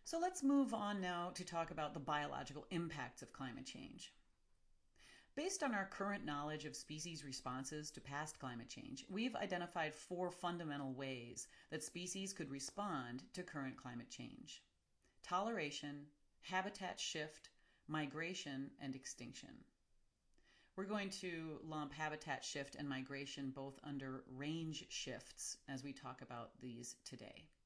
So let's move on now to talk about the biological impacts of climate change. Based on our current knowledge of species' responses to past climate change, we've identified 4 fundamental ways that species could respond to current climate change: toleration, habitat shift, migration, and extinction. We're going to lump habitat shift and migration both under range shifts as we talk about these today.